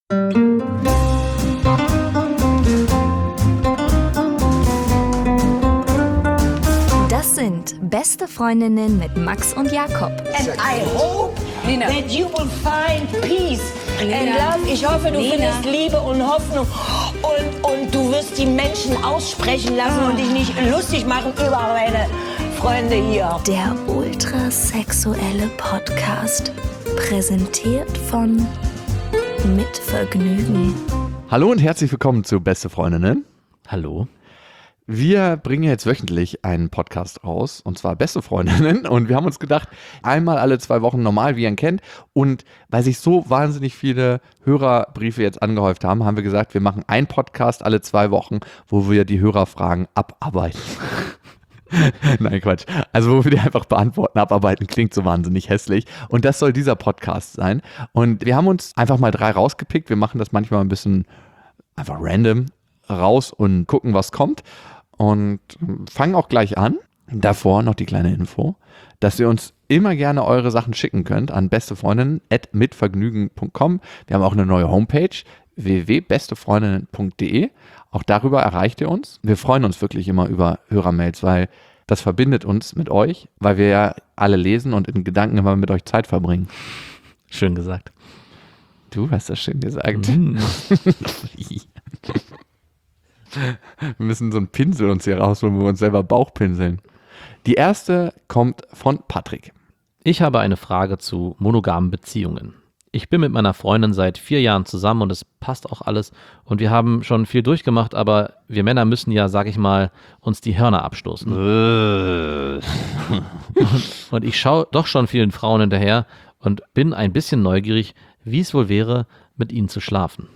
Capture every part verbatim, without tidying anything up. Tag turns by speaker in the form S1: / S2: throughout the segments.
S1: Das sind Beste Freundinnen mit Max und Jakob.
S2: And I hope Nina. that you will find peace Nina. and love. Ich hoffe, du Nina. findest Liebe und Hoffnung und, und du wirst die Menschen aussprechen lassen und dich nicht lustig machen über meine Freunde hier.
S1: Der ultrasexuelle Podcast, präsentiert von Mit Vergnügen.
S3: Hallo und herzlich willkommen zu Beste Freundinnen.
S4: Hallo.
S3: Wir bringen jetzt wöchentlich einen Podcast raus, und zwar Beste Freundinnen. Und wir haben uns gedacht, einmal alle zwei Wochen normal, wie ihr ihn kennt. Und weil sich so wahnsinnig viele Hörerbriefe jetzt angehäuft haben, haben wir gesagt, wir machen einen Podcast alle zwei Wochen, wo wir die Hörerfragen abarbeiten. Nein, Quatsch. Also wo wir die einfach beantworten, abarbeiten, klingt so wahnsinnig hässlich. Und das soll dieser Podcast sein. Und wir haben uns einfach mal drei rausgepickt. Wir machen das manchmal ein bisschen einfach random raus und gucken, was kommt. Und fangen auch gleich an. Davor noch die kleine Info, dass ihr uns immer gerne eure Sachen schicken könnt an bestefreundinnen at mitvergnügen punkt com. Wir haben auch eine neue Homepage, w w w punkt bestefreundinnen punkt d e. Auch darüber erreicht ihr uns. Wir freuen uns wirklich immer über Hörermails, weil das verbindet uns mit euch, weil wir ja alle lesen und in Gedanken immer mit euch Zeit verbringen.
S4: Schön gesagt.
S3: Du hast das schön gesagt.
S4: Mhm.
S3: Wir müssen so einen Pinsel uns hier rausholen, wo wir uns selber Bauch pinseln. Die erste kommt von Patrick.
S4: Ich habe eine Frage zu monogamen Beziehungen. Ich bin mit meiner Freundin seit vier Jahren zusammen und es passt auch alles und wir haben schon viel durchgemacht, aber wir Männer müssen ja, sag ich mal, uns die Hörner abstoßen. und, und ich schaue doch schon vielen Frauen hinterher und bin ein bisschen neugierig, wie es wohl wäre, mit ihnen zu schlafen.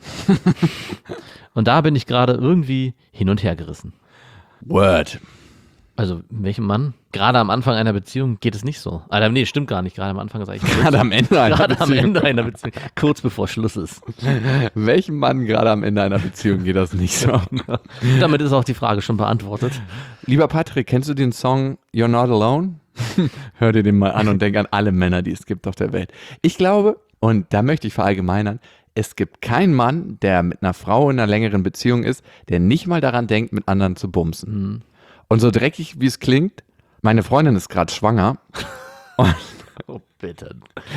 S4: Und da bin ich gerade irgendwie hin und her gerissen.
S3: Word.
S4: Also, welchem Mann? Gerade am Anfang einer Beziehung geht es nicht so. Ah, nee, stimmt gar nicht. Gerade am Anfang ist eigentlich
S3: Gerade am Ende einer
S4: Gerade
S3: Beziehung.
S4: am Ende einer Beziehung. Kurz bevor Schluss ist.
S3: Welchem Mann gerade am Ende einer Beziehung geht das nicht so?
S4: Damit ist auch die Frage schon beantwortet.
S3: Lieber Patrick, kennst du den Song You're Not Alone? Hör dir den mal an und denk an alle Männer, die es gibt auf der Welt. Ich glaube, und da möchte ich verallgemeinern, es gibt keinen Mann, der mit einer Frau in einer längeren Beziehung ist, der nicht mal daran denkt, mit anderen zu bumsen.
S4: Mhm.
S3: Und so dreckig, wie es klingt, meine Freundin ist gerade schwanger. Und,
S4: Oh, bitte.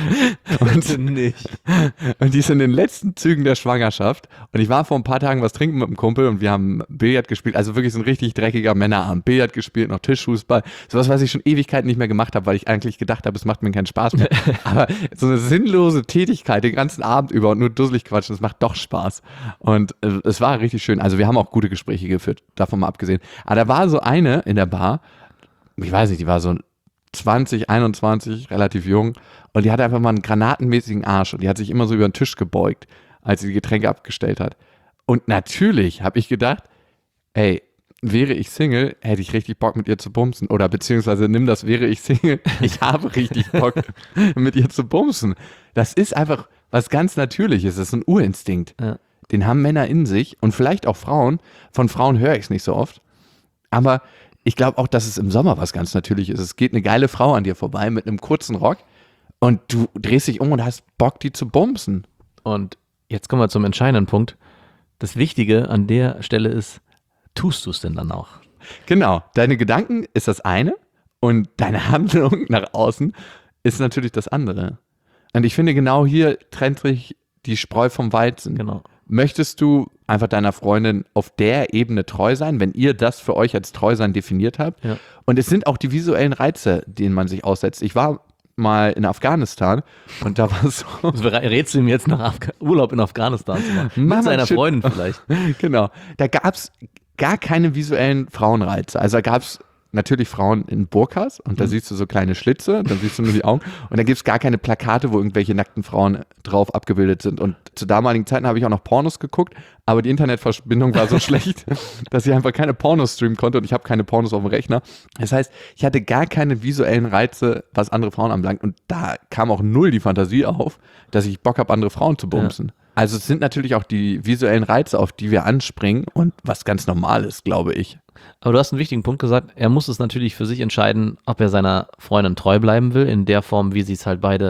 S3: und,
S4: nicht.
S3: und die ist in den letzten Zügen der Schwangerschaft. Und ich war vor ein paar Tagen was trinken mit einem Kumpel und wir haben Billard gespielt. Also wirklich so ein richtig dreckiger Männerabend. Billard gespielt, noch Tischfußball. Sowas, was ich schon Ewigkeiten nicht mehr gemacht habe, weil ich eigentlich gedacht habe, es macht mir keinen Spaß mehr. Aber so eine sinnlose Tätigkeit den ganzen Abend über und nur dusselig quatschen, das macht doch Spaß. Und äh, es war richtig schön. Also wir haben auch gute Gespräche geführt, davon mal abgesehen. Aber da war so eine in der Bar, ich weiß nicht, die war so zwanzig, einundzwanzig, relativ jung und die hatte einfach mal einen granatenmäßigen Arsch und die hat sich immer so über den Tisch gebeugt, als sie die Getränke abgestellt hat. Und natürlich habe ich gedacht, ey, wäre ich Single, hätte ich richtig Bock mit ihr zu bumsen. Oder beziehungsweise nimm das, wäre ich Single, ich habe richtig Bock mit ihr zu bumsen. Das ist einfach was ganz Natürliches, das ist ein Urinstinkt.
S4: Ja.
S3: Den haben Männer in sich und vielleicht auch Frauen. Von Frauen höre ich es nicht so oft. Aber ich glaube auch, dass es im Sommer was ganz Natürliches ist. Es geht eine geile Frau an dir vorbei mit einem kurzen Rock und du drehst dich um und hast Bock, die zu bumsen.
S4: Und jetzt kommen wir zum entscheidenden Punkt. Das Wichtige an der Stelle ist, tust du es denn dann auch?
S3: Genau, deine Gedanken ist das eine und deine Handlung nach außen ist natürlich das andere. Und ich finde, genau hier trennt sich die Spreu vom Weizen.
S4: Genau.
S3: Möchtest du einfach deiner Freundin auf der Ebene treu sein, wenn ihr das für euch als treu sein definiert habt?
S4: Ja.
S3: Und es sind auch die visuellen Reize, denen man sich aussetzt. Ich war mal in Afghanistan und da war es so.
S4: Also rätst du ihm jetzt nach Afga- Urlaub in Afghanistan zu machen? Mit
S3: Mama,
S4: seiner
S3: shit.
S4: Freundin vielleicht.
S3: Genau. Da gab es gar keine visuellen Frauenreize. Also da gab es natürlich Frauen in Burkas und da mhm. siehst du so kleine Schlitze, dann siehst du nur die Augen und da gibt es gar keine Plakate, wo irgendwelche nackten Frauen drauf abgebildet sind. Und zu damaligen Zeiten habe ich auch noch Pornos geguckt, aber die Internetverbindung war so schlecht, dass ich einfach keine Pornos streamen konnte und ich habe keine Pornos auf dem Rechner. Das heißt, ich hatte gar keine visuellen Reize, was andere Frauen anbelangt und da kam auch null die Fantasie auf, dass ich Bock habe, andere Frauen zu bumsen. Ja. Also es sind natürlich auch die visuellen Reize, auf die wir anspringen und was ganz normal ist, glaube ich.
S4: Aber du hast einen wichtigen Punkt gesagt, er muss es natürlich für sich entscheiden, ob er seiner Freundin treu bleiben will, in der Form, wie sie es halt beide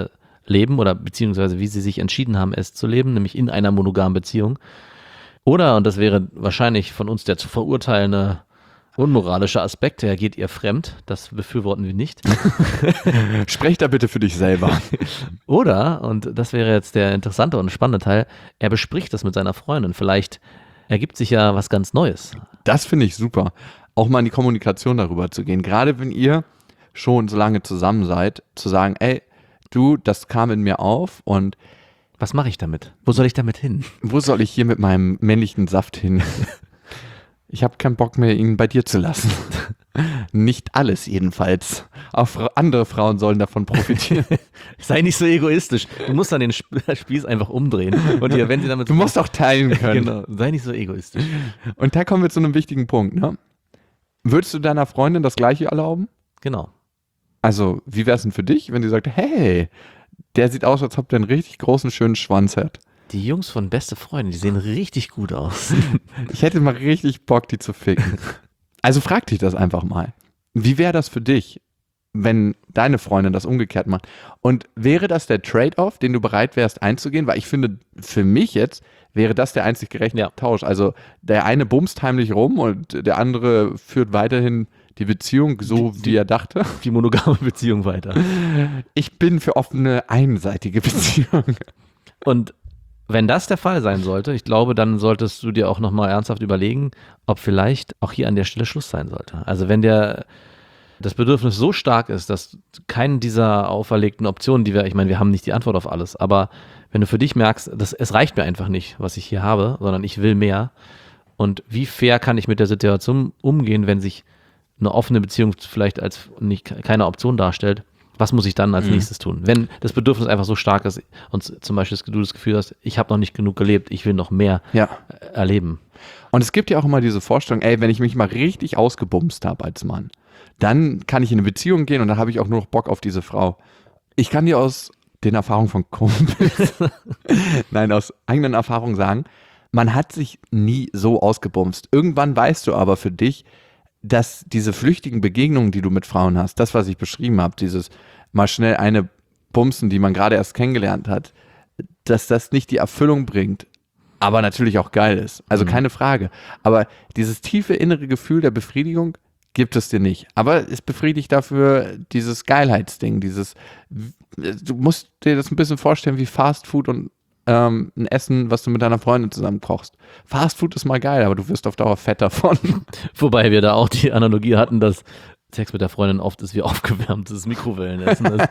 S4: leben oder beziehungsweise wie sie sich entschieden haben, es zu leben, nämlich in einer monogamen Beziehung. Oder, und das wäre wahrscheinlich von uns der zu verurteilende unmoralische Aspekt, her geht ihr fremd, das befürworten wir nicht.
S3: Sprech da bitte für dich selber.
S4: Oder, und das wäre jetzt der interessante und spannende Teil, er bespricht das mit seiner Freundin. Vielleicht ergibt sich ja was ganz Neues.
S3: Das finde ich super. Auch mal in die Kommunikation darüber zu gehen. Gerade wenn ihr schon so lange zusammen seid, zu sagen, ey, du, das kam in mir auf und
S4: was mache ich damit? Wo soll ich damit hin?
S3: Wo soll ich hier mit meinem männlichen Saft hin? Ich habe keinen Bock mehr, ihn bei dir zu lassen. Nicht alles jedenfalls. Auch Fra- andere Frauen sollen davon profitieren.
S4: Sei nicht so egoistisch. Du musst dann den Sp- Spieß einfach umdrehen. Und dir, wenn sie damit
S3: Du musst auch teilen können.
S4: Genau, sei nicht so egoistisch.
S3: Und da kommen wir zu einem wichtigen Punkt. Ne? Würdest du deiner Freundin das Gleiche erlauben?
S4: Genau.
S3: Also, wie wäre es denn für dich, wenn die sagt, hey, der sieht aus, als ob der einen richtig großen, schönen Schwanz hat.
S4: Die Jungs von Beste Freunde, die sehen richtig gut aus.
S3: Ich hätte mal richtig Bock, die zu ficken. Also frag dich das einfach mal. Wie wäre das für dich, wenn deine Freundin das umgekehrt macht? Und wäre das der Trade-off, den du bereit wärst einzugehen? Weil ich finde, für mich jetzt wäre das der einzig gerechte
S4: Ja.
S3: Tausch. Also der eine bumst heimlich rum und der andere führt weiterhin die Beziehung so,
S4: Die-
S3: wie
S4: die-
S3: er dachte.
S4: Die monogame Beziehung weiter.
S3: Ich bin für offene, einseitige Beziehung.
S4: Und wenn das der Fall sein sollte, ich glaube, dann solltest du dir auch nochmal ernsthaft überlegen, ob vielleicht auch hier an der Stelle Schluss sein sollte. Also wenn der das Bedürfnis so stark ist, dass keine dieser auferlegten Optionen, die wir, ich meine, wir haben nicht die Antwort auf alles, aber wenn du für dich merkst, dass es reicht mir einfach nicht, was ich hier habe, sondern ich will mehr. Und wie fair kann ich mit der Situation umgehen, wenn sich eine offene Beziehung vielleicht als nicht, keine Option darstellt? Was muss ich dann als
S3: Mhm.
S4: nächstes tun? Wenn das Bedürfnis einfach so stark ist und zum Beispiel du das Gefühl hast, ich habe noch nicht genug gelebt, ich will noch mehr
S3: Ja.
S4: äh, erleben.
S3: Und es gibt ja auch immer diese Vorstellung, ey, wenn ich mich mal richtig ausgebumst habe als Mann, dann kann ich in eine Beziehung gehen und dann habe ich auch nur noch Bock auf diese Frau. Ich kann dir aus den Erfahrungen von Kumpels, nein, aus eigenen Erfahrungen sagen, man hat sich nie so ausgebumst. Irgendwann weißt du aber für dich, dass diese flüchtigen Begegnungen, die du mit Frauen hast, das, was ich beschrieben habe, dieses mal schnell eine bumsen, die man gerade erst kennengelernt hat, dass das nicht die Erfüllung bringt, aber natürlich auch geil ist. Also
S4: Mhm.
S3: keine Frage. Aber dieses tiefe innere Gefühl der Befriedigung gibt es dir nicht. Aber es befriedigt dafür dieses Geilheitsding, dieses, du musst dir das ein bisschen vorstellen wie Fast Food und ähm, ein Essen, was du mit deiner Freundin zusammen kochst. Fast Food ist mal geil, aber du wirst auf Dauer fett davon.
S4: Wobei wir da auch die Analogie hatten, dass Sex mit der Freundin oft ist wie aufgewärmtes Mikrowellenessen ist.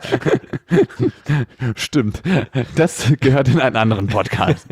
S3: Stimmt. Das gehört in einen anderen Podcast.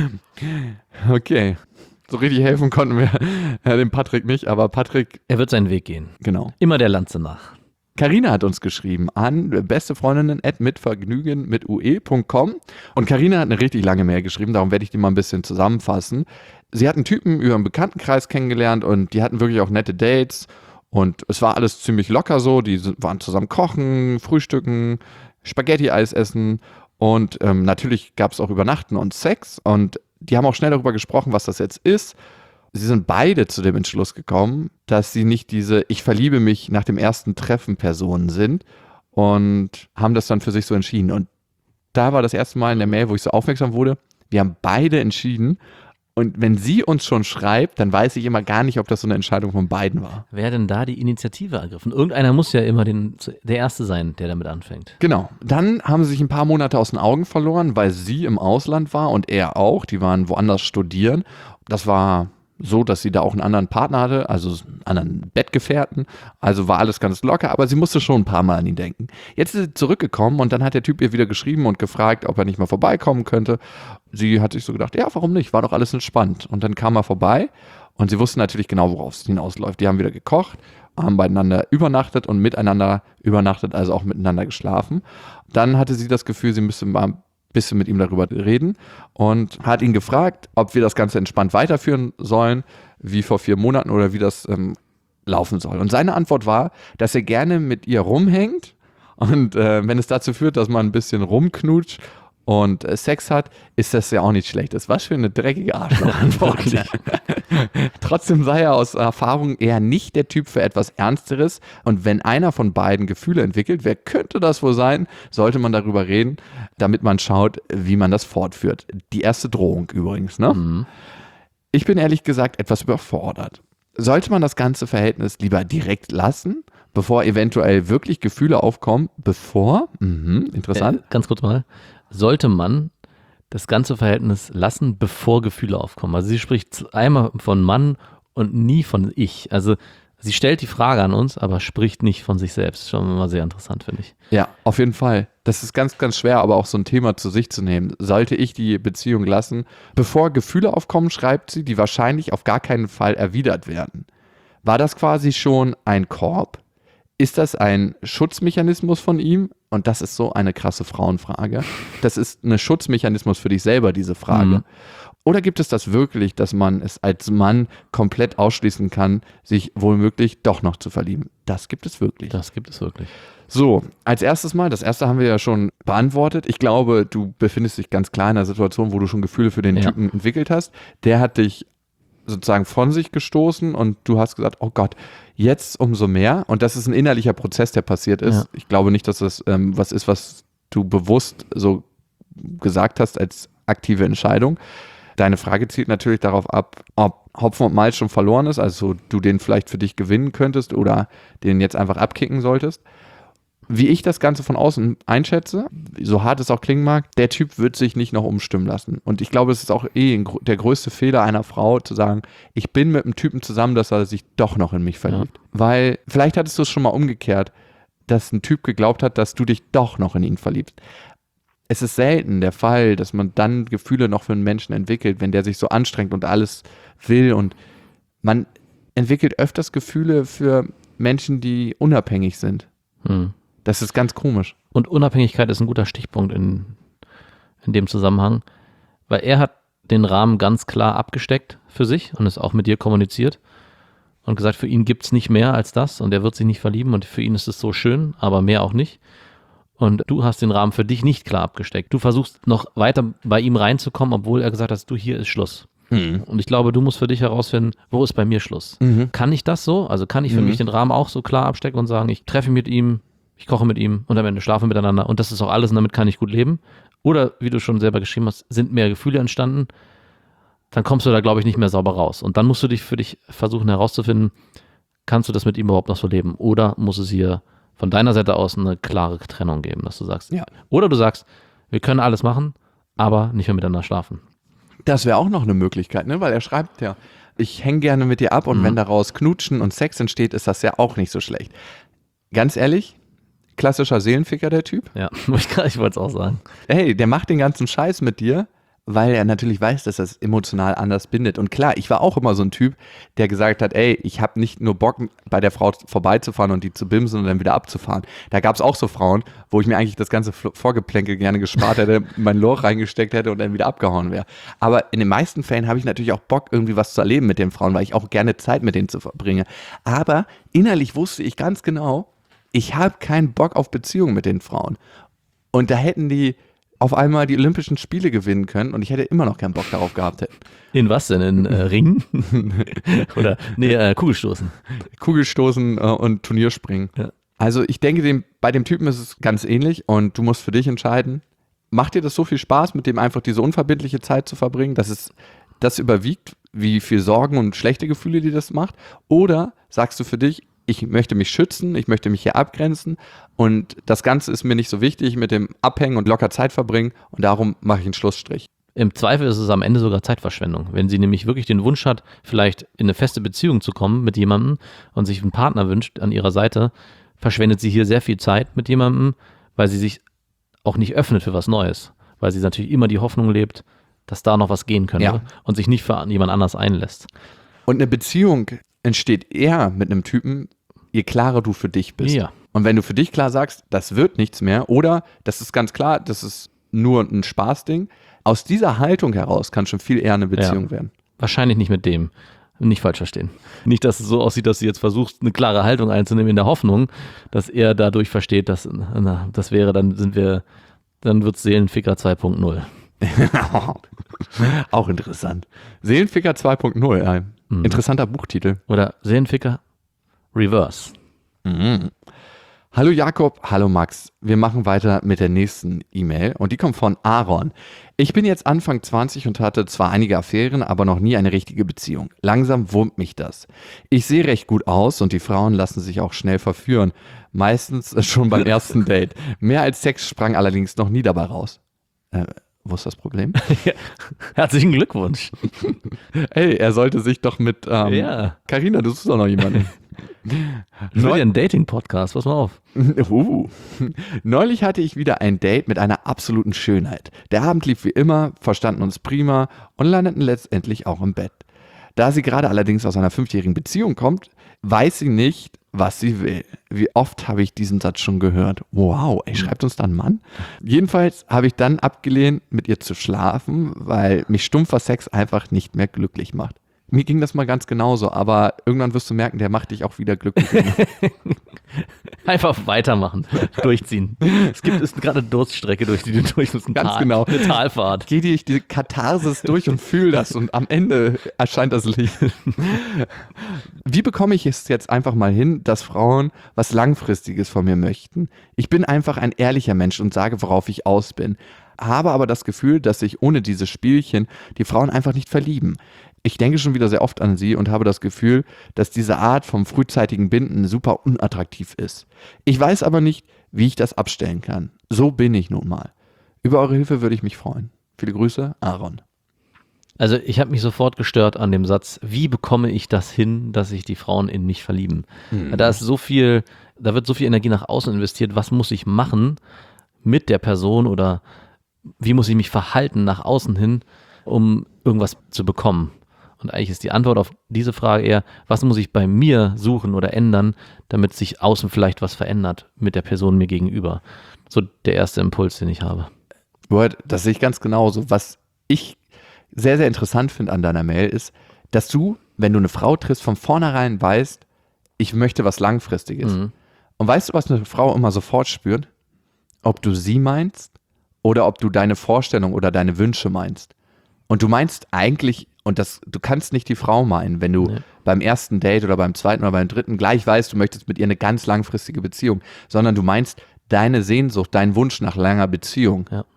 S3: Okay. So richtig helfen konnten wir äh, dem Patrick nicht, aber Patrick,
S4: Er wird seinen Weg gehen.
S3: genau.
S4: Immer der Lanze nach.
S3: Carina hat uns geschrieben an bestefreundinnen at mitvergnügen mit ue punkt com und Carina hat eine richtig lange Mail geschrieben, darum werde ich die mal ein bisschen zusammenfassen. Sie hat einen Typen über einen Bekanntenkreis kennengelernt und die hatten wirklich auch nette Dates und es war alles ziemlich locker so, die sind- waren zusammen kochen, frühstücken, Spaghetti-Eis essen und ähm, natürlich gab es auch Übernachten und Sex und die haben auch schnell darüber gesprochen, was das jetzt ist. Sie sind beide zu dem Entschluss gekommen, dass sie nicht diese Ich verliebe mich nach dem ersten Treffen Personen sind und haben das dann für sich so entschieden. Und da war das erste Mal in der Mail, wo ich so aufmerksam wurde, wir haben beide entschieden. Und wenn sie uns schon schreibt, dann weiß ich immer gar nicht, ob das so eine Entscheidung von beiden war.
S4: Wer denn da die Initiative ergriffen? Irgendeiner muss ja immer den, der Erste sein, der damit anfängt.
S3: Genau. Dann haben sie sich ein paar Monate aus den Augen verloren, weil sie im Ausland war und er auch. Die waren woanders studieren. Das war so, dass sie da auch einen anderen Partner hatte, also einen anderen Bettgefährten. Also war alles ganz locker, aber sie musste schon ein paar Mal an ihn denken. Jetzt ist sie zurückgekommen und dann hat der Typ ihr wieder geschrieben und gefragt, ob er nicht mal vorbeikommen könnte. Sie hat sich so gedacht, ja, warum nicht? War doch alles entspannt. Und dann kam er vorbei und sie wussten natürlich genau, worauf es hinausläuft. Die haben wieder gekocht, haben beieinander übernachtet und miteinander übernachtet, also auch miteinander geschlafen. Dann hatte sie das Gefühl, sie müsste mal ein bisschen mit ihm darüber reden und hat ihn gefragt, ob wir das Ganze entspannt weiterführen sollen, wie vor vier Monaten oder wie das ähm, laufen soll. Und seine Antwort war, dass er gerne mit ihr rumhängt und äh, wenn es dazu führt, dass man ein bisschen rumknutscht und äh, Sex hat, ist das ja auch nicht schlecht. Das war schon eine dreckige Arschloch-Antwort. Trotzdem sei er aus Erfahrung eher nicht der Typ für etwas Ernsteres. Und wenn einer von beiden Gefühle entwickelt, wer könnte das wohl sein, sollte man darüber reden, damit man schaut, wie man das fortführt. Die erste Drohung übrigens, ne?
S4: Mhm.
S3: Ich bin ehrlich gesagt etwas überfordert. Sollte man das ganze Verhältnis lieber direkt lassen, bevor eventuell wirklich Gefühle aufkommen? Bevor? Mhm, interessant.
S4: Äh, ganz kurz mal. Sollte man das ganze Verhältnis lassen, bevor Gefühle aufkommen? Also sie spricht einmal von Mann und nie von ich. Also sie stellt die Frage an uns, aber spricht nicht von sich selbst. Schon mal sehr interessant, finde ich.
S3: Ja, auf jeden Fall. Das ist ganz, ganz schwer, aber auch so ein Thema zu sich zu nehmen. Sollte ich die Beziehung lassen, bevor Gefühle aufkommen, schreibt sie, die wahrscheinlich auf gar keinen Fall erwidert werden. War das quasi schon ein Korb? Ist das ein Schutzmechanismus von ihm? Und das ist so eine krasse Frauenfrage. Das ist ein Schutzmechanismus für dich selber, diese Frage.
S4: Mhm.
S3: Oder gibt es das wirklich, dass man es als Mann komplett ausschließen kann, sich womöglich doch noch zu verlieben? Das gibt es wirklich.
S4: Das gibt es wirklich.
S3: So, als erstes Mal, das erste haben wir ja schon beantwortet. Ich glaube, du befindest dich ganz klar in einer Situation, wo du schon Gefühle für den
S4: Ja.
S3: Typen entwickelt hast. Der hat dich sozusagen von sich gestoßen und du hast gesagt, oh Gott, jetzt umso mehr. Und das ist ein innerlicher Prozess, der passiert ist.
S4: Ja.
S3: Ich glaube nicht, dass das ähm, was ist, was du bewusst so gesagt hast als aktive Entscheidung. Deine Frage zielt natürlich darauf ab, ob Hopfen und Malz schon verloren ist, also du den vielleicht für dich gewinnen könntest oder den jetzt einfach abkicken solltest. Wie ich das Ganze von außen einschätze, so hart es auch klingen mag, der Typ wird sich nicht noch umstimmen lassen. Und ich glaube, es ist auch eh ein, der größte Fehler einer Frau, zu sagen, ich bin mit einem Typen zusammen, dass er sich doch noch in mich verliebt. Ja. Weil vielleicht hattest du es schon mal umgekehrt, dass ein Typ geglaubt hat, dass du dich doch noch in ihn verliebst. Es ist selten der Fall, dass man dann Gefühle noch für einen Menschen entwickelt, wenn der sich so anstrengt und alles will. Und man entwickelt öfters Gefühle für Menschen, die unabhängig sind.
S4: Hm.
S3: Das ist ganz komisch.
S4: Und Unabhängigkeit ist ein guter Stichpunkt in, in dem Zusammenhang, weil er hat den Rahmen ganz klar abgesteckt für sich und es auch mit dir kommuniziert und gesagt, für ihn gibt es nicht mehr als das und er wird sich nicht verlieben und für ihn ist es so schön, aber mehr auch nicht. Und du hast den Rahmen für dich nicht klar abgesteckt. Du versuchst noch weiter bei ihm reinzukommen, obwohl er gesagt hat, du, hier ist Schluss. Mhm. Und ich glaube, du musst für dich herausfinden, wo ist bei mir Schluss? Mhm. Kann ich das so? Also kann ich für mhm. mich den Rahmen auch so klar abstecken und sagen, ich treffe mit ihm, ich koche mit ihm und am Ende schlafen wir miteinander und das ist auch alles und damit kann ich gut leben. Oder, wie du schon selber geschrieben hast, sind mehr Gefühle entstanden, dann kommst du da, glaube ich, nicht mehr sauber raus. Und dann musst du dich für dich versuchen herauszufinden, kannst du das mit ihm überhaupt noch so leben? Oder muss es hier von deiner Seite aus eine klare Trennung geben, dass du sagst,
S3: ja.
S4: Oder du sagst, wir können alles machen, aber nicht mehr miteinander schlafen.
S3: Das wäre auch noch eine Möglichkeit, ne? Weil er schreibt ja, ich hänge gerne mit dir ab und mhm. wenn daraus Knutschen und Sex entsteht, ist das ja auch nicht so schlecht. Ganz ehrlich, klassischer Seelenficker, der Typ.
S4: Ja, ich wollte es auch sagen.
S3: Hey, der macht den ganzen Scheiß mit dir, weil er natürlich weiß, dass das emotional anders bindet. Und klar, ich war auch immer so ein Typ, der gesagt hat, ey, ich habe nicht nur Bock, bei der Frau vorbeizufahren und die zu bimsen und dann wieder abzufahren. Da gab es auch so Frauen, wo ich mir eigentlich das ganze Vorgeplänkel gerne gespart hätte, mein Loch reingesteckt hätte und dann wieder abgehauen wäre. Aber in den meisten Fällen habe ich natürlich auch Bock, irgendwie was zu erleben mit den Frauen, weil ich auch gerne Zeit mit denen zu verbringe. Aber innerlich wusste ich ganz genau, ich habe keinen Bock auf Beziehungen mit den Frauen. Und da hätten die auf einmal die Olympischen Spiele gewinnen können und ich hätte immer noch keinen Bock darauf gehabt.
S4: In was denn? In äh, Ringen? Oder, nee, äh, Kugelstoßen.
S3: Kugelstoßen äh, und Turnierspringen.
S4: Ja.
S3: Also ich denke, dem, bei dem Typen ist es ganz ähnlich und du musst für dich entscheiden, macht dir das so viel Spaß, mit dem einfach diese unverbindliche Zeit zu verbringen, dass es das überwiegt, wie viel Sorgen und schlechte Gefühle dir das macht? Oder sagst du für dich, ich möchte mich schützen, ich möchte mich hier abgrenzen und das Ganze ist mir nicht so wichtig mit dem Abhängen und locker Zeit verbringen und darum mache ich einen Schlussstrich.
S4: Im Zweifel ist es am Ende sogar Zeitverschwendung. Wenn sie nämlich wirklich den Wunsch hat, vielleicht in eine feste Beziehung zu kommen mit jemandem und sich einen Partner wünscht an ihrer Seite, verschwendet sie hier sehr viel Zeit mit jemandem, weil sie sich auch nicht öffnet für was Neues. Weil sie natürlich immer die Hoffnung lebt, dass da noch was gehen könnte
S3: ja.
S4: und sich nicht für jemand anders einlässt.
S3: Und eine Beziehung entsteht eher mit einem Typen, je klarer du für dich bist.
S4: Ja.
S3: Und wenn du für dich klar sagst, das wird nichts mehr oder das ist ganz klar, das ist nur ein Spaßding, aus dieser Haltung heraus kann schon viel eher eine Beziehung
S4: ja.
S3: werden.
S4: Wahrscheinlich nicht mit dem. Nicht falsch verstehen. Nicht, dass es so aussieht, dass du jetzt versuchst, eine klare Haltung einzunehmen in der Hoffnung, dass er dadurch versteht, dass na, das wäre, dann sind wir dann wird es Seelenficker zwei Punkt null.
S3: Auch interessant. Seelenficker zwei Punkt null, ja.
S4: Mhm.
S3: Interessanter Buchtitel.
S4: Oder Seelenficker Reverse.
S3: Mhm. Hallo Jakob, hallo Max. Wir machen weiter mit der nächsten E-Mail und die kommt von Aaron. Ich bin jetzt Anfang zwanzig und hatte zwar einige Affären, aber noch nie eine richtige Beziehung. Langsam wurmt mich das. Ich sehe recht gut aus und die Frauen lassen sich auch schnell verführen. Meistens schon beim ersten Date. Mehr als Sex sprang allerdings noch nie dabei raus. Äh, wo ist das Problem?
S4: Ja. Herzlichen Glückwunsch.
S3: Ey, er sollte sich doch mit ähm,
S4: Ja.
S3: Carina, du suchst doch noch jemanden.
S4: Ich will ja einen Dating-Podcast, pass mal auf.
S3: Uh. Neulich hatte ich wieder ein Date mit einer absoluten Schönheit. Der Abend lief wie immer, verstanden uns prima und landeten letztendlich auch im Bett. Da sie gerade allerdings aus einer fünfjährigen Beziehung kommt, weiß sie nicht, was sie will. Wie oft habe ich diesen Satz schon gehört? Wow, ey, schreibt uns da ein Mann? Jedenfalls habe ich dann abgelehnt, mit ihr zu schlafen, weil mich stumpfer Sex einfach nicht mehr glücklich macht. Mir ging das mal ganz genauso, aber irgendwann wirst du merken, der macht dich auch wieder glücklich.
S4: Einfach weitermachen, durchziehen. Es gibt ist gerade eine Durststrecke, durch die du durch musst.
S3: Ganz
S4: Tal,
S3: genau.
S4: Eine Talfahrt.
S3: Geh dir die Katharsis durch und fühl das und am Ende erscheint das Licht. Wie bekomme ich es jetzt einfach mal hin, dass Frauen was Langfristiges von mir möchten? Ich bin einfach ein ehrlicher Mensch und sage, worauf ich aus bin. Habe aber das Gefühl, dass sich ohne diese Spielchen die Frauen einfach nicht verlieben. Ich denke schon wieder sehr oft an sie und habe das Gefühl, dass diese Art vom frühzeitigen Binden super unattraktiv ist. Ich weiß aber nicht, wie ich das abstellen kann. So bin ich nun mal. Über eure Hilfe würde ich mich freuen. Viele Grüße, Aaron.
S4: Also ich habe mich sofort gestört an dem Satz, wie bekomme ich das hin, dass sich die Frauen in mich verlieben?
S3: Mhm.
S4: Da ist so viel, da wird so viel Energie nach außen investiert, was muss ich machen mit der Person oder wie muss ich mich verhalten nach außen hin, um irgendwas zu bekommen? Und eigentlich ist die Antwort auf diese Frage eher, was muss ich bei mir suchen oder ändern, damit sich außen vielleicht was verändert mit der Person mir gegenüber. So der erste Impuls, den ich habe.
S3: Word, das sehe ich ganz genauso. Was ich sehr, sehr interessant finde an deiner Mail ist, dass du, wenn du eine Frau triffst, von vornherein weißt, ich möchte was Langfristiges.
S4: Mhm.
S3: Und weißt du, was eine Frau immer sofort spürt? Ob du sie meinst oder ob du deine Vorstellung oder deine Wünsche meinst. Und du meinst eigentlich, und das, du kannst nicht die Frau meinen, wenn du
S4: Nee.
S3: beim ersten Date oder beim zweiten oder beim dritten gleich weißt, du möchtest mit ihr eine ganz langfristige Beziehung, sondern du meinst deine Sehnsucht, deinen Wunsch nach langer Beziehung.
S4: Ja.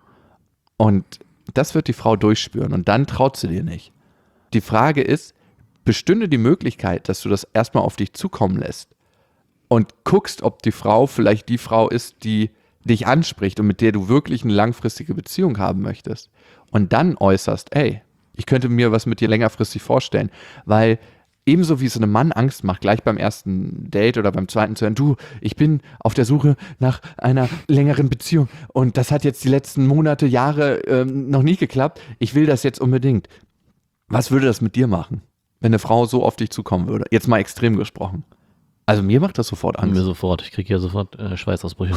S3: Und das wird die Frau durchspüren und dann traut sie dir nicht. Die Frage ist, bestünde die Möglichkeit, dass du das erstmal auf dich zukommen lässt und guckst, ob die Frau vielleicht die Frau ist, die dich anspricht und mit der du wirklich eine langfristige Beziehung haben möchtest. Und dann äußerst, ey, ich könnte mir was mit dir längerfristig vorstellen, weil ebenso wie es einem Mann Angst macht, gleich beim ersten Date oder beim zweiten zu hören, du, ich bin auf der Suche nach einer längeren Beziehung und das hat jetzt die letzten Monate, Jahre ähm, noch nie geklappt, ich will das jetzt unbedingt. Was würde das mit dir machen, wenn eine Frau so auf dich zukommen würde? Jetzt mal extrem gesprochen. Also mir macht das sofort Angst.
S4: Mir sofort, ich kriege hier sofort äh, Schweißausbrüche.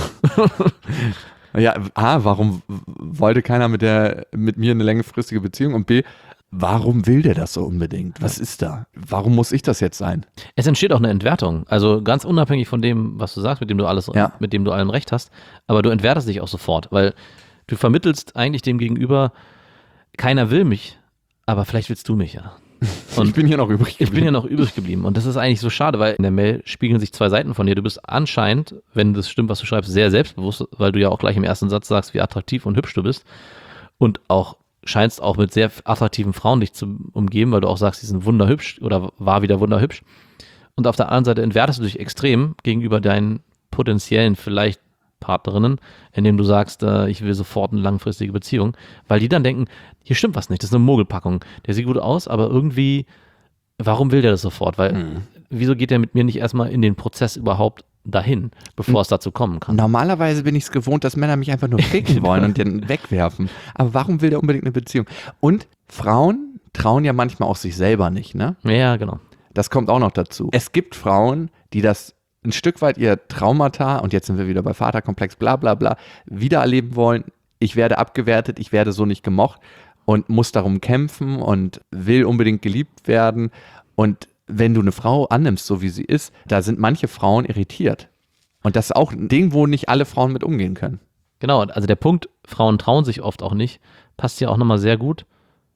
S3: Ja, A, warum wollte keiner mit der mit mir eine längerfristige Beziehung und B, warum will der das so unbedingt? Was ist da? Warum muss ich das jetzt sein?
S4: Es entsteht auch eine Entwertung, also ganz unabhängig von dem, was du sagst, mit dem du alles,
S3: Ja.
S4: mit dem du allem recht hast, aber du entwertest dich auch sofort, weil du vermittelst eigentlich dem Gegenüber, keiner will mich, aber vielleicht willst du mich ja. Und
S3: ich bin hier noch übrig
S4: ich bin ja noch übrig geblieben und das ist eigentlich so schade, weil in der Mail spiegeln sich zwei Seiten von dir. Du bist anscheinend, wenn das stimmt, was du schreibst, sehr selbstbewusst, weil du ja auch gleich im ersten Satz sagst, wie attraktiv und hübsch du bist und auch scheinst auch mit sehr attraktiven Frauen dich zu umgeben, weil du auch sagst, die sind wunderhübsch oder war wieder wunderhübsch. Und auf der anderen Seite entwertest du dich extrem gegenüber deinen potenziellen vielleicht Partnerinnen, indem du sagst, äh, ich will sofort eine langfristige Beziehung, weil die dann denken, hier stimmt was nicht, das ist eine Mogelpackung. Der sieht gut aus, aber irgendwie, warum will der das sofort? Weil,
S3: Mhm.
S4: wieso geht der mit mir nicht erstmal in den Prozess überhaupt dahin, bevor es dazu kommen kann?
S3: Normalerweise bin ich es gewohnt, dass Männer mich einfach nur ficken wollen und den wegwerfen. Aber warum will der unbedingt eine Beziehung? Und Frauen trauen ja manchmal auch sich selber nicht, ne?
S4: Ja, genau.
S3: Das kommt auch noch dazu. Es gibt Frauen, die das ein Stück weit ihr Traumata, und jetzt sind wir wieder bei Vaterkomplex, bla bla bla, wiedererleben wollen. Ich werde abgewertet, ich werde so nicht gemocht und muss darum kämpfen und will unbedingt geliebt werden. Und wenn du eine Frau annimmst, so wie sie ist, da sind manche Frauen irritiert. Und das ist auch ein Ding, wo nicht alle Frauen mit umgehen können.
S4: Genau, also der Punkt, Frauen trauen sich oft auch nicht, passt hier auch nochmal sehr gut,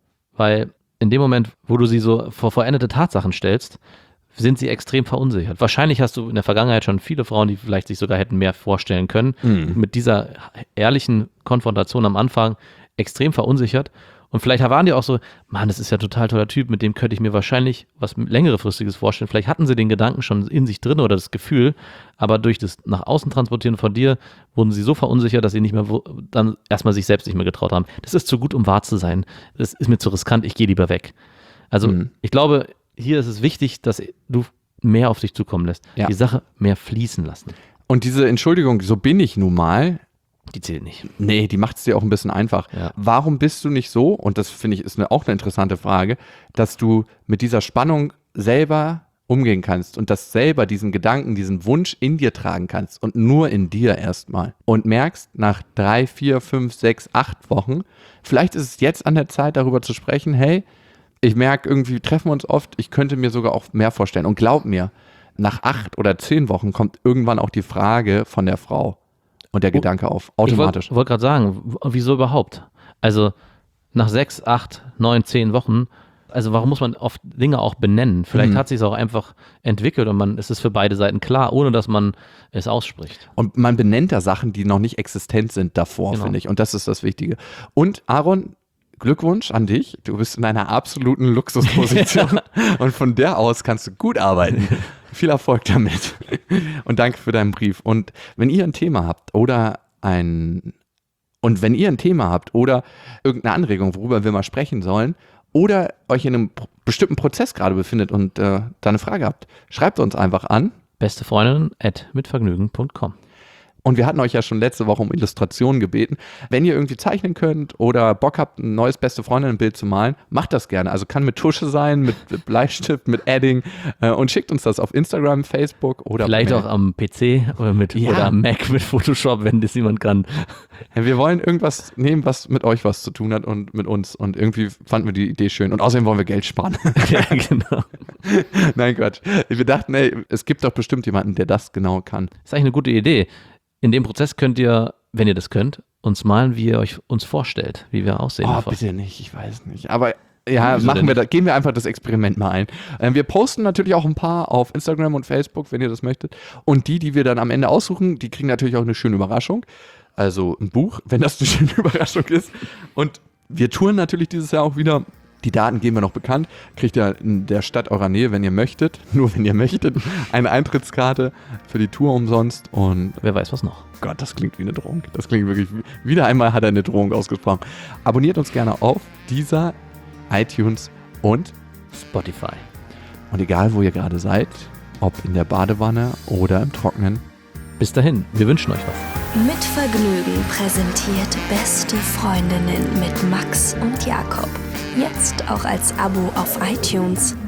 S4: weil in dem Moment, wo du sie so vor vollendete Tatsachen stellst, sind sie extrem verunsichert. Wahrscheinlich hast du in der Vergangenheit schon viele Frauen, die vielleicht sich sogar hätten mehr vorstellen können, mhm. mit dieser ehrlichen Konfrontation am Anfang extrem verunsichert. Und vielleicht waren die auch so, Mann, das ist ja ein total toller Typ, mit dem könnte ich mir wahrscheinlich was längerefristiges vorstellen. Vielleicht hatten sie den Gedanken schon in sich drin oder das Gefühl, aber durch das nach außen transportieren von dir wurden sie so verunsichert, dass sie nicht mehr dann erstmal sich selbst nicht mehr getraut haben. Das ist zu gut, um wahr zu sein. Das ist mir zu riskant, ich gehe lieber weg. Also mhm. ich glaube, hier ist es wichtig, dass du mehr auf dich zukommen lässt. Ja. Die Sache mehr fließen lassen.
S3: Und diese Entschuldigung, so bin ich nun mal,
S4: die zählt nicht.
S3: Nee, die macht es dir auch ein bisschen einfach. Ja. Warum bist du nicht so, und das finde ich ist eine, auch eine interessante Frage, dass du mit dieser Spannung selber umgehen kannst und das selber diesen Gedanken, diesen Wunsch in dir tragen kannst und nur in dir erstmal und merkst nach drei, vier, fünf, sechs, acht Wochen, vielleicht ist es jetzt an der Zeit, darüber zu sprechen, hey, ich merke irgendwie, treffen wir uns oft, ich könnte mir sogar auch mehr vorstellen. Und glaub mir, nach acht oder zehn Wochen kommt irgendwann auch die Frage von der Frau und der oh, Gedanke auf, automatisch.
S4: Ich wollte wollt gerade sagen, wieso überhaupt? Also nach sechs, acht, neun, zehn Wochen, also warum muss man oft Dinge auch benennen? Vielleicht mhm. hat sich es auch einfach entwickelt und man ist es für beide Seiten klar, ohne dass man es ausspricht.
S3: Und man benennt da Sachen, die noch nicht existent sind davor, genau. finde ich. Und das ist das Wichtige. Und Aaron, Glückwunsch an dich. Du bist in einer absoluten Luxusposition und von der aus kannst du gut arbeiten. Viel Erfolg damit. Und danke für deinen Brief. Und wenn ihr ein Thema habt oder ein und wenn ihr ein Thema habt oder irgendeine Anregung, worüber wir mal sprechen sollen, oder euch in einem bestimmten Prozess gerade befindet und äh, da eine Frage habt, schreibt uns einfach an
S4: bestefreundinnen at mitvergnügen punkt com.
S3: Und wir hatten euch ja schon letzte Woche um Illustrationen gebeten. Wenn ihr irgendwie zeichnen könnt oder Bock habt, ein neues beste Freundinnen-Bild zu malen, macht das gerne. Also kann mit Tusche sein, mit Bleistift, mit Edding äh, und schickt uns das auf Instagram, Facebook oder
S4: vielleicht auch am P C oder, mit, ja. oder am Mac mit Photoshop, wenn das jemand kann.
S3: Ja, wir wollen irgendwas nehmen, was mit euch was zu tun hat und mit uns. Und irgendwie fanden wir die Idee schön. Und außerdem wollen wir Geld sparen.
S4: Ja, genau.
S3: Nein, Quatsch. Wir dachten, ey, es gibt doch bestimmt jemanden, der das genau kann.
S4: Das ist eigentlich eine gute Idee. In dem Prozess könnt ihr, wenn ihr das könnt, uns malen, wie ihr euch uns vorstellt, wie wir aussehen.
S3: Oh, bitte nicht, ich weiß nicht. Aber ja, machen wir da, gehen wir einfach das Experiment mal ein. Ähm, wir posten natürlich auch ein paar auf Instagram und Facebook, wenn ihr das möchtet. Und die, die wir dann am Ende aussuchen, die kriegen natürlich auch eine schöne Überraschung. Also ein Buch, wenn das eine schöne Überraschung ist. Und wir touren natürlich dieses Jahr auch wieder. Die Daten geben wir noch bekannt. Kriegt ihr in der Stadt eurer Nähe, wenn ihr möchtet, nur wenn ihr möchtet, eine Eintrittskarte für die Tour umsonst. Und
S4: wer weiß was noch.
S3: Gott, das klingt wie eine Drohung. Das klingt wirklich, wie, wieder einmal hat er eine Drohung ausgesprochen. Abonniert uns gerne auf Deezer, iTunes und
S4: Spotify.
S3: Und egal, wo ihr gerade seid, ob in der Badewanne oder im Trocknen.
S4: Bis dahin, wir wünschen euch was.
S1: Mit Vergnügen präsentiert Beste Freundinnen mit Max und Jakob. Jetzt auch als Abo auf iTunes.